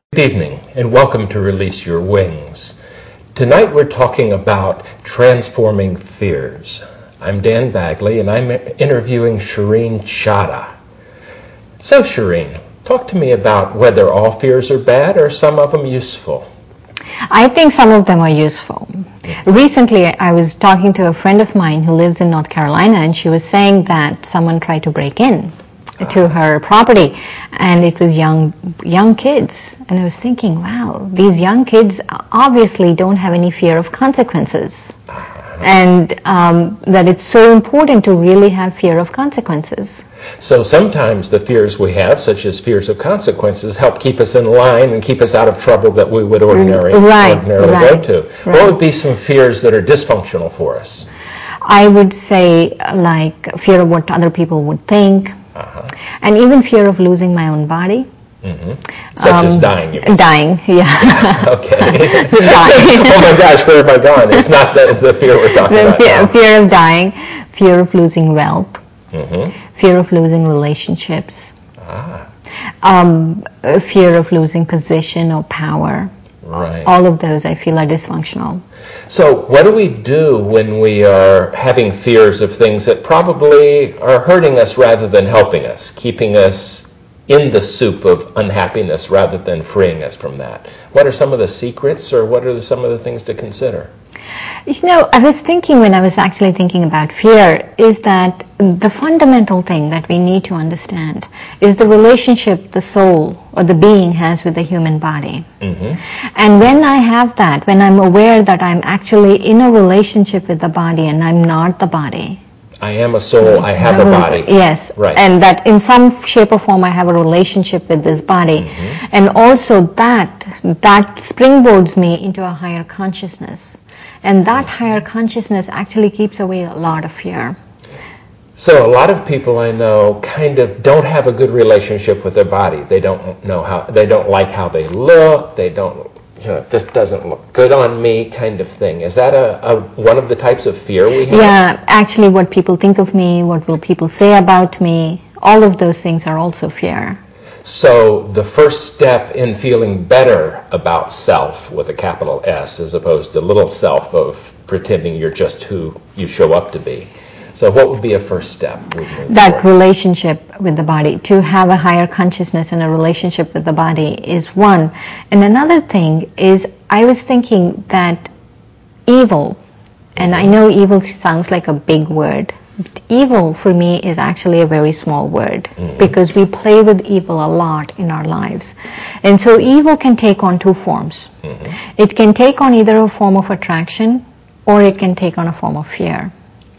Good evening, and welcome to Release Your Wings. Tonight we're talking about transforming fears. I'm Dan Bagley, and I'm interviewing Shireen Chadha. So, Shireen, talk to me about whether all fears are bad or some of them useful. I think some of them are useful. Recently, I was talking to a friend of mine who lives in North Carolina, and she was saying that someone tried to break in to her property, and it was young kids. And I was thinking, wow, these young kids obviously don't have any fear of consequences, and that it's so important to really have fear of consequences. So sometimes the fears we have, such as fears of consequences, help keep us in line and keep us out of trouble that we would ordinarily go to. Right. What would be some fears that are dysfunctional for us? I would say like fear of what other people would think, and even fear of losing my own body. Such as dying, you mean? Dying, yeah. Okay. Dying. Oh my gosh, where have I gone? It's not the fear we're talking about now. Fear of dying, fear of losing wealth, fear of losing relationships, fear of losing position or power. Right. All of those I feel are dysfunctional. So what do we do when we are having fears of things that probably are hurting us rather than helping us, keeping us in the soup of unhappiness rather than freeing us from that? What are some of the secrets, or what are some of the things to consider? You know, I was thinking when I was actually thinking about fear is that the fundamental thing that we need to understand is the relationship the soul or the being has with the human body. And when I have that, when I'm aware that I'm actually in a relationship with the body and I'm not the body. I am a soul, I have a body. Yes, right. And that in some shape or form I have a relationship with this body. And also that springboards me into a higher consciousness. And that higher consciousness actually keeps away a lot of fear. So a lot of people I know kind of don't have a good relationship with their body. They don't like how they look, they don't, this doesn't look good on me kind of thing. Is that one of the types of fear we have? Yeah, actually what people think of me, what will people say about me, all of those things are also fear. So the first step in feeling better about self with a capital S as opposed to little self of pretending you're just who you show up to be. So what would be a first step? That relationship with the body, to have a higher consciousness and a relationship with the body is one. And another thing is I was thinking that evil, and I know evil sounds like a big word, but evil for me is actually a very small word because we play with evil a lot in our lives. And so evil can take on two forms. It can take on either a form of attraction or it can take on a form of fear.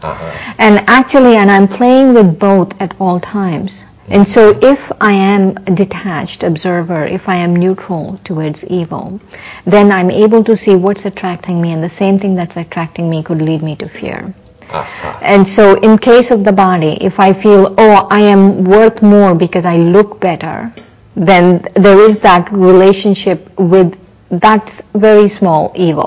And actually, and I'm playing with both at all times. And so if I am a detached observer, if I am neutral towards evil, then I'm able to see what's attracting me, and the same thing that's attracting me could lead me to fear. And so in case of the body, if I feel, oh, I am worth more because I look better, then there is that relationship with that very small evil.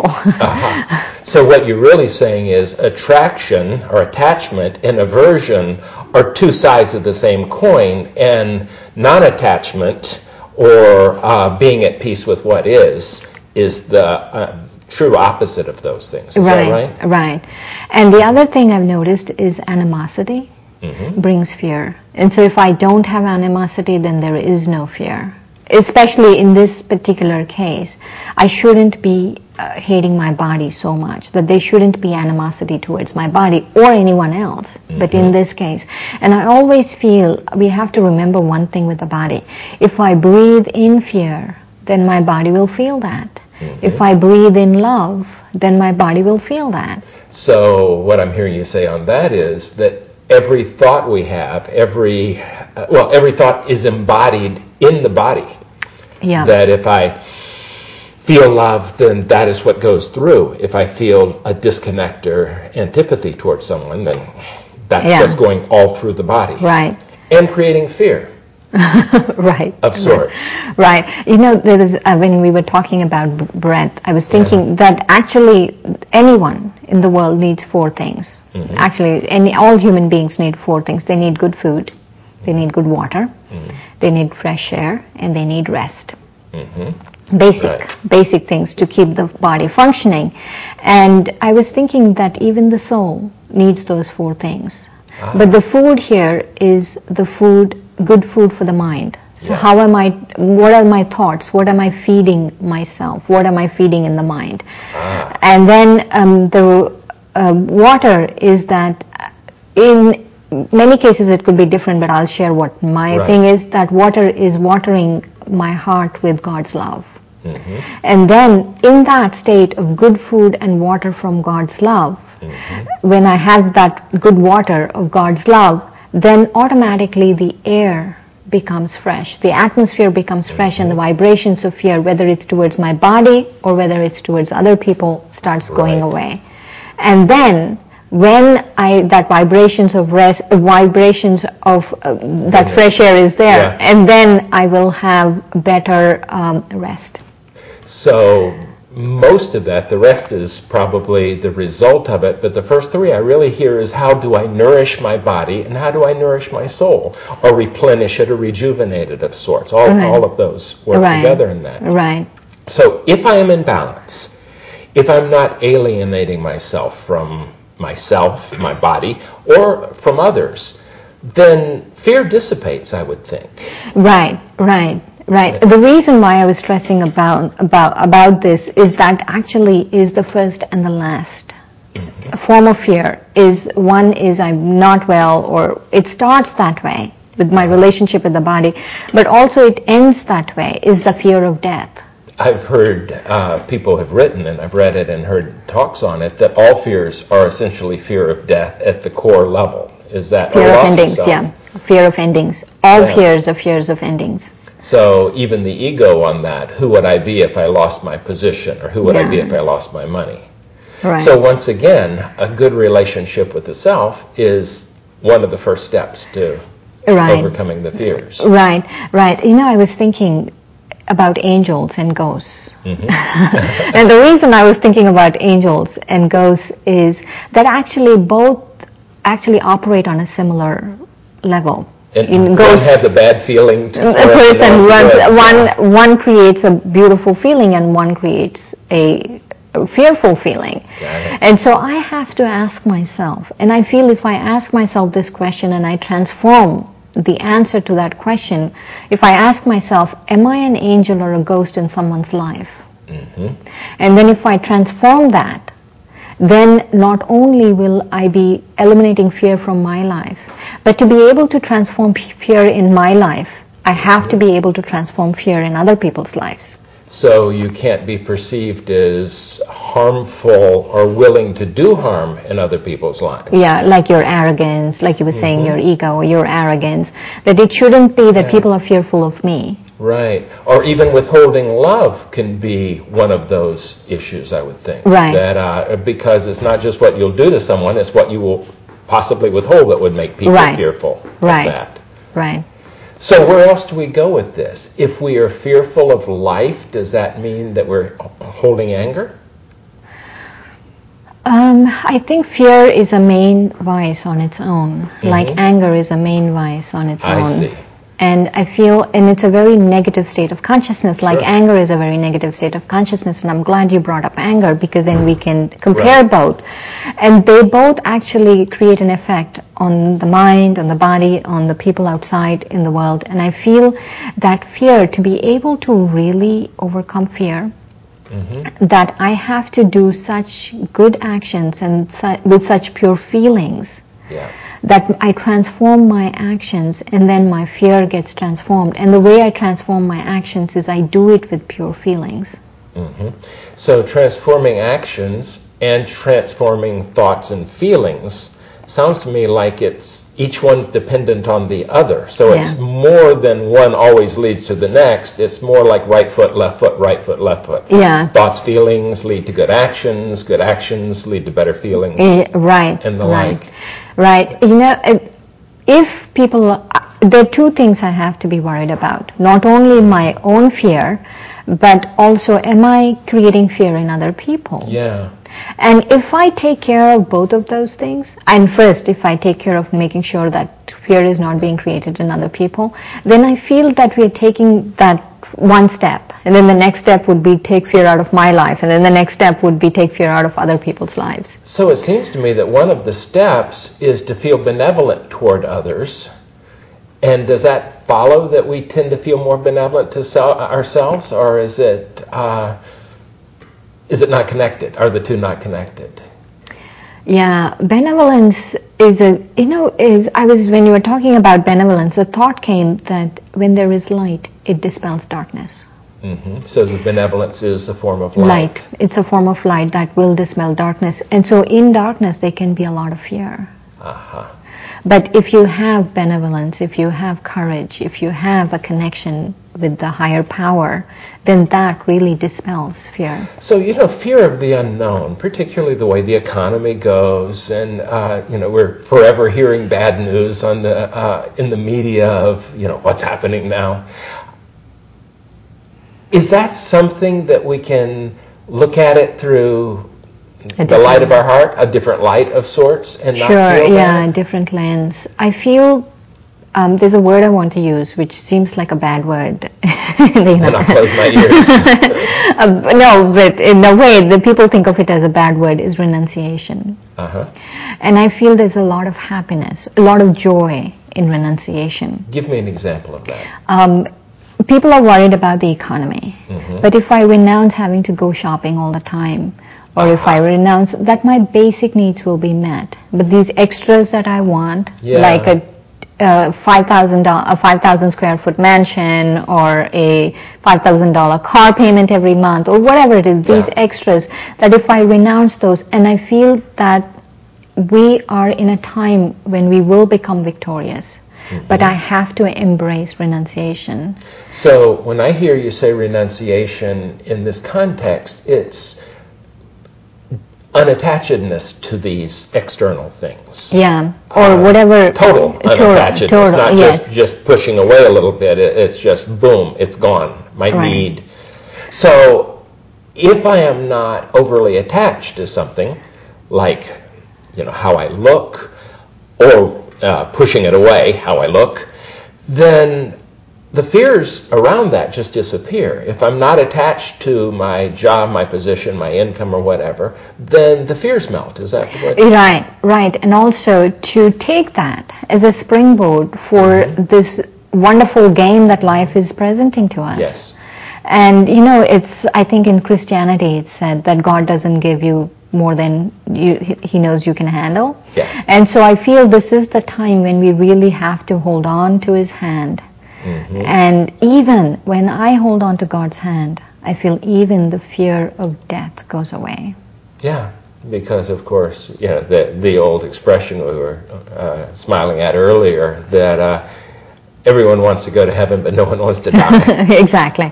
So what you're really saying is attraction or attachment and aversion are two sides of the same coin, and non-attachment or being at peace with what is the true opposite of those things. Is that right? Right. And the other thing I've noticed is animosity brings fear. And so if I don't have animosity, then there is no fear. Especially in this particular case, I shouldn't be hating my body so much, that there shouldn't be animosity towards my body or anyone else, but in this case. And I always feel we have to remember one thing with the body. If I breathe in fear, then my body will feel that. If I breathe in love, then my body will feel that. So what I'm hearing you say on that is that every thought we have, every thought is embodied in the body. Yeah. That if I feel love, then that is what goes through. If I feel a disconnect or antipathy towards someone, then that's what's going all through the body. Right. And creating fear. Right. Of sorts. Right. You know, there was, when we were talking about breath, I was thinking that actually anyone in the world needs four things. Actually, all human beings need four things. They need good food, they need good water, they need fresh air, and they need rest. basic things to keep the body functioning. And I was thinking that even the soul needs those 4 things. But the food here is the food, good food for the mind. So what are my thoughts? What am I feeding myself? What am I feeding in the mind? And then the water is that in many cases it could be different, but I'll share what my thing is, that water is watering my heart with God's love. And then in that state of good food and water from God's love, when I have that good water of God's love, then automatically the air becomes fresh. The atmosphere becomes fresh, and the vibrations of fear, whether it's towards my body or whether it's towards other people, starts going away. And then when that vibrations of rest, that fresh air is there, and then I will have better rest. So most of that, the rest is probably the result of it, but the first 3 I really hear is how do I nourish my body and how do I nourish my soul, or replenish it or rejuvenate it of sorts. All of those work together in that. Right. So if I am in balance, if I'm not alienating myself from myself, my body, or from others, then fear dissipates, I would think. Right. The reason why I was stressing about this is that actually is the first and the last. A form of fear is I'm not well, or it starts that way with my relationship with the body, but also it ends that way, is the fear of death. I've heard people have written, and I've read it and heard talks on it, that all fears are essentially fear of death at the core level. Is that fear of endings? Fear of endings. All fears are fears of endings. So even the ego on that, who would I be if I lost my position, or who would I be if I lost my money? Right. So once again, a good relationship with the self is one of the first steps to overcoming the fears. Right. I was thinking about angels and ghosts. And the reason I was thinking about angels and ghosts is that both operate on a similar level. And one has a bad feeling. One creates a beautiful feeling and one creates a fearful feeling. And so I have to ask myself, and I feel if I ask myself this question and I transform the answer to that question, if I ask myself, am I an angel or a ghost in someone's life? And then if I transform that, then not only will I be eliminating fear from my life, but to be able to transform fear in my life, I have to be able to transform fear in other people's lives. So you can't be perceived as harmful or willing to do harm in other people's lives. Yeah, like your arrogance, like you were saying, your ego, your arrogance, that it shouldn't be that people are fearful of me. Right. Or even withholding love can be one of those issues, I would think. Right. That, because it's not just what you'll do to someone, it's what you will possibly withhold that would make people fearful of that. Right. So where else do we go with this? If we are fearful of life, does that mean that we're holding anger? I think fear is a main vice on its own, like anger is a main vice on its own. I see. And I feel, and it's a very negative state of consciousness, like anger is a very negative state of consciousness, and I'm glad you brought up anger, because then we can compare both. And they both actually create an effect on the mind, on the body, on the people outside in the world. And I feel that fear, to be able to really overcome fear, that I have to do such good actions and with such pure feelings, that I transform my actions and then my fear gets transformed. And the way I transform my actions is I do it with pure feelings. So transforming actions and transforming thoughts and feelings sounds to me like each one's dependent on the other. So it's more than one always leads to the next. It's more like right foot, left foot, right foot, left foot. Thoughts, feelings lead to good actions lead to better feelings. And the like. Right. If people, there are two things I have to be worried about. Not only my own fear, but also am I creating fear in other people? And if I take care of both of those things, and first if I take care of making sure that fear is not being created in other people, then I feel that we are taking that one step And then the next step would be take fear out of my life. And then the next step would be take fear out of other people's lives. So it seems to me that one of the steps is to feel benevolent toward others. And does that follow that we tend to feel more benevolent to ourselves, or is it not connected? Are the two not connected? Yeah, benevolence when you were talking about benevolence, the thought came that when there is light, it dispels darkness. Mm-hmm. So the benevolence is a form of light. It's a form of light that will dispel darkness. And so in darkness, there can be a lot of fear. Uh-huh. But if you have benevolence, if you have courage, if you have a connection with the higher power, then that really dispels fear. So, fear of the unknown, particularly the way the economy goes, and, we're forever hearing bad news in the media of, what's happening now. Is that something that we can look at it through the light of our heart, a different light of sorts, and not feel that? A different lens. I feel there's a word I want to use, which seems like a bad word. And I'll close my ears. No, but in a way, the people think of it as a bad word, is renunciation. Uh-huh. And I feel there's a lot of happiness, a lot of joy in renunciation. Give me an example of that. People are worried about the economy. Mm-hmm. But if I renounce having to go shopping all the time, or if I renounce, that my basic needs will be met. But these extras that I want, like a 5,000 square foot mansion, or a $5,000 car payment every month, or whatever it is, these extras, that if I renounce those, and I feel that we are in a time when we will become victorious. Mm-hmm. But I have to embrace renunciation. So when I hear you say renunciation in this context, it's unattachedness to these external things. Yeah, or whatever. Total unattachedness, not just pushing away a little bit. It's just, boom, it's gone, my need. So if I am not overly attached to something, like how I look, or pushing it away, how I look, then the fears around that just disappear. If I'm not attached to my job, my position, my income, or whatever, then the fears melt. Is that what? Right. And also to take that as a springboard for this wonderful game that life is presenting to us. Yes. And I think in Christianity it's said that God doesn't give you more than He knows you can handle. Yeah. And so I feel this is the time when we really have to hold on to His hand. Mm-hmm. And even when I hold on to God's hand, I feel even the fear of death goes away. Yeah, because of course, the old expression we were smiling at earlier, that everyone wants to go to heaven, but no one wants to die. Exactly.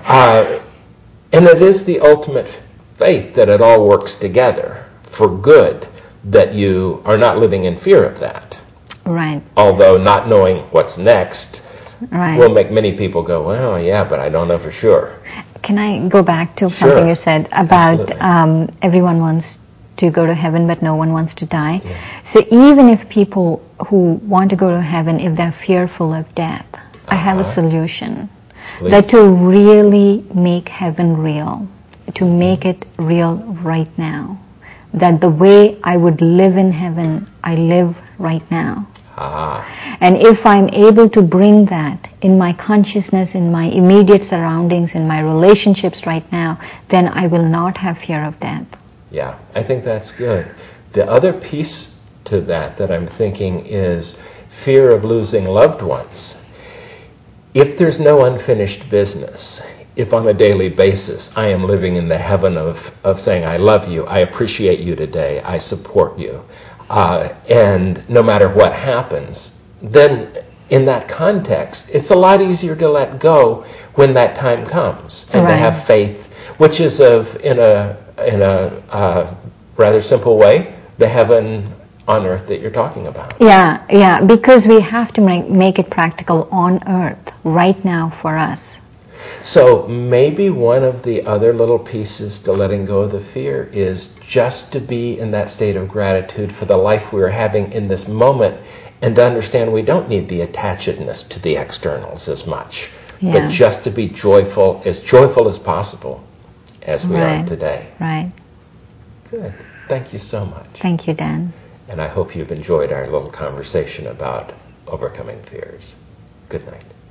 And it is the ultimate faith that it all works together for good, that you are not living in fear of that. Right. Although not knowing what's next will make many people go, well, yeah, but I don't know for sure. Can I go back to something you said about everyone wants to go to heaven, but no one wants to die? Yeah. So even if people who want to go to heaven, if they're fearful of death, I have a solution. Please. That to really make heaven real, to make it real right now, that the way I would live in heaven, I live right now. And if I'm able to bring that in my consciousness, in my immediate surroundings, in my relationships right now, then I will not have fear of death. Yeah, I think that's good. The other piece to that I'm thinking is fear of losing loved ones. If there's no unfinished business, if on a daily basis I am living in the heaven of saying, I love you, I appreciate you today, I support you, and no matter what happens, then in that context, it's a lot easier to let go when that time comes, and to have faith, which is in a rather simple way, the heaven on earth that you're talking about. Yeah, because we have to make it practical on earth right now for us. So maybe one of the other little pieces to letting go of the fear is just to be in that state of gratitude for the life we are having in this moment, and to understand we don't need the attachedness to the externals as much. but just to be joyful as possible as we are today. Right. Good. Thank you so much. Thank you, Dan. And I hope you've enjoyed our little conversation about overcoming fears. Good night.